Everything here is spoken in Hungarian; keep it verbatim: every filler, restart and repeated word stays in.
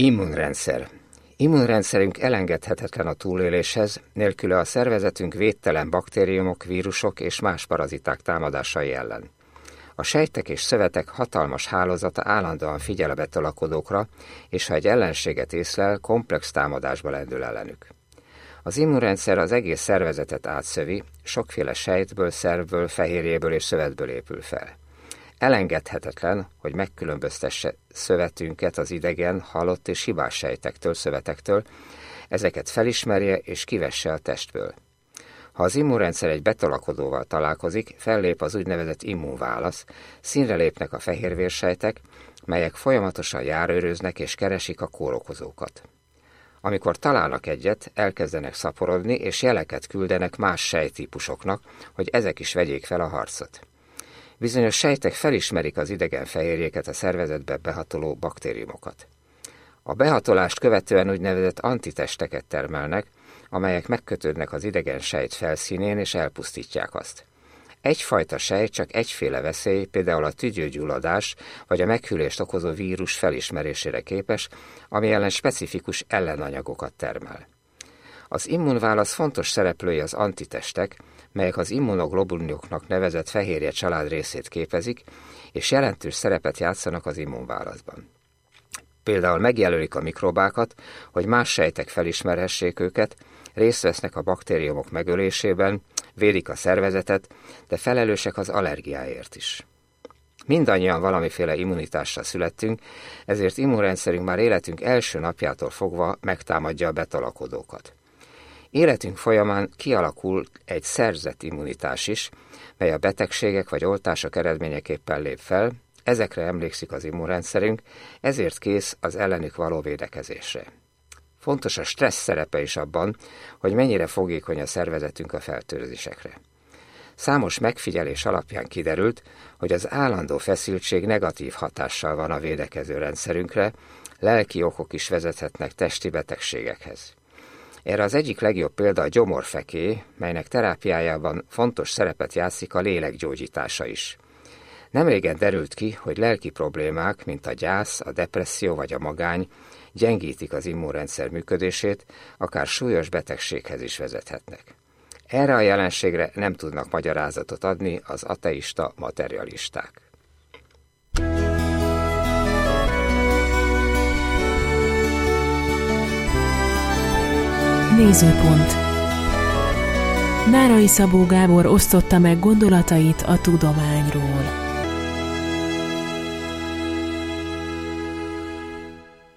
Immunrendszer. Immunrendszerünk elengedhetetlen a túléléshez, nélküle a szervezetünk védtelen baktériumok, vírusok és más paraziták támadásai ellen. A sejtek és szövetek hatalmas hálózata állandóan figyel a betolakodókra, és ha egy ellenséget észlel, komplex támadásba lendül ellenük. Az immunrendszer az egész szervezetet átszövi, sokféle sejtből, szervből, fehérjéből és szövetből épül fel. Elengedhetetlen, hogy megkülönböztesse szövetünket az idegen, halott és hibás sejtektől, szövetektől, ezeket felismerje és kivesse a testből. Ha az immunrendszer egy betolakodóval találkozik, fellép az úgynevezett immunválasz, színre lépnek a fehérvérsejtek, melyek folyamatosan járőröznek és keresik a kórokozókat. Amikor találnak egyet, elkezdenek szaporodni és jeleket küldenek más sejttípusoknak, hogy ezek is vegyék fel a harcot. Bizonyos sejtek felismerik az idegen fehérjéket, a szervezetbe behatoló baktériumokat. A behatolást követően úgynevezett antitesteket termelnek, amelyek megkötődnek az idegen sejt felszínén és elpusztítják azt. Egyfajta sejt csak egyféle veszély, például a tüdőgyulladás vagy a meghűlést okozó vírus felismerésére képes, ami ellen specifikus ellenanyagokat termel. Az immunválasz fontos szereplői az antitestek, melyek az immunoglobulinoknak nevezett fehérje család részét képezik, és jelentős szerepet játszanak az immunválaszban. Például megjelölik a mikrobákat, hogy más sejtek felismerhessék őket, részt vesznek a baktériumok megölésében, védik a szervezetet, de felelősek az allergiáért is. Mindannyian valamiféle immunitással születtünk, ezért immunrendszerünk már életünk első napjától fogva megtámadja a betolakodókat. Életünk folyamán kialakul egy szerzett immunitás is, mely a betegségek vagy oltások eredményeképpen lép fel, ezekre emlékszik az immunrendszerünk, ezért kész az ellenük való védekezésre. Fontos a stressz szerepe is abban, hogy mennyire fogékony a szervezetünk a fertőzésekre. Számos megfigyelés alapján kiderült, hogy az állandó feszültség negatív hatással van a védekező rendszerünkre, lelki okok is vezethetnek testi betegségekhez. Erre az egyik legjobb példa a gyomorfekély, melynek terápiájában fontos szerepet játszik a lélek gyógyítása is. Nemrégen derült ki, hogy lelki problémák, mint a gyász, a depresszió vagy a magány gyengítik az immunrendszer működését, akár súlyos betegséghez is vezethetnek. Erre a jelenségre nem tudnak magyarázatot adni az ateista materialisták. Nézőpont. Nárai Szabó Gábor osztotta meg gondolatait a tudományról.